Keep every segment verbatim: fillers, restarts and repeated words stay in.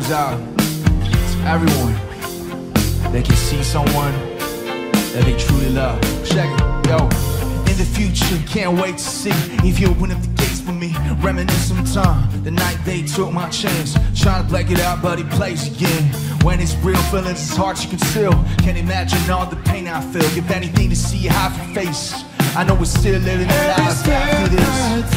goes out to everyone that can see someone that they truly love. Check it, yo. In the future, can't wait to see if you open up the gates for me. Reminisce some time, the night they took my chance. Trying to black it out, but he plays again. When it's real, feelings it's hard to conceal. Can't imagine all the pain I feel. Give anything to see you half your face. I know we're still living a life after this.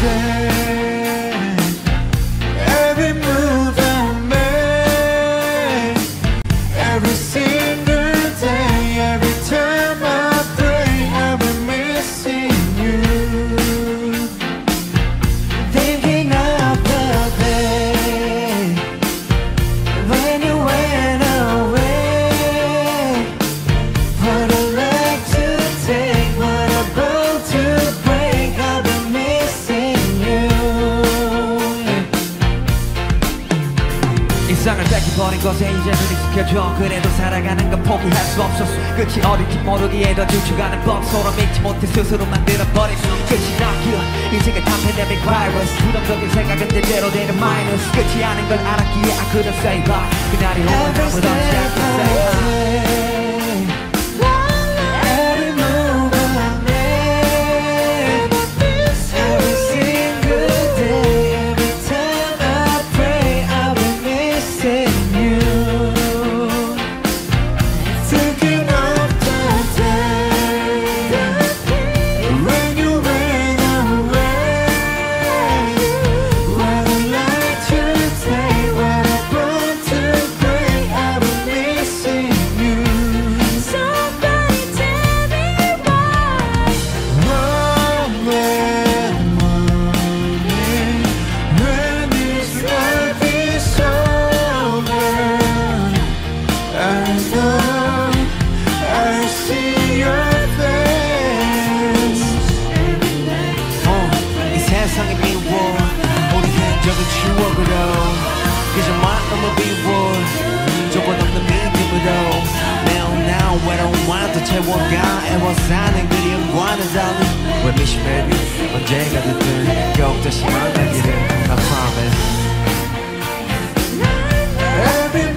Every move I make, every single day, every time I pray, I'll be missing you. Thinking of the day when you went away. What I like to take, what I bow to break, I'll be missing you. 일상을 뺏겨버린 것에 이제는 익숙해져. 그래도 살아가는 건 포기할 수 없었어. 끝이 어딘지 모르기에 더 죽어가는 법. 서로 믿지 못해 스스로 만들어버린 끝이 나기야. 인생의 탐패데믹 바이러스. 부정적인 생각은 대대로 되는 마이너스. 끝이 아닌 걸 알았기에 I couldn't say bye. 그날이 오면 아무도 없이 I could say hi. 세상이 미워 우리 흔적은 추억으로 그저 마음을 비워 조건 없는 믿음으로 매일 나 외로움과 또 채워가 애워싸는 그리움과는 달리 We miss you baby 언제가 됐든 꼭 다시 만나기를 I promise.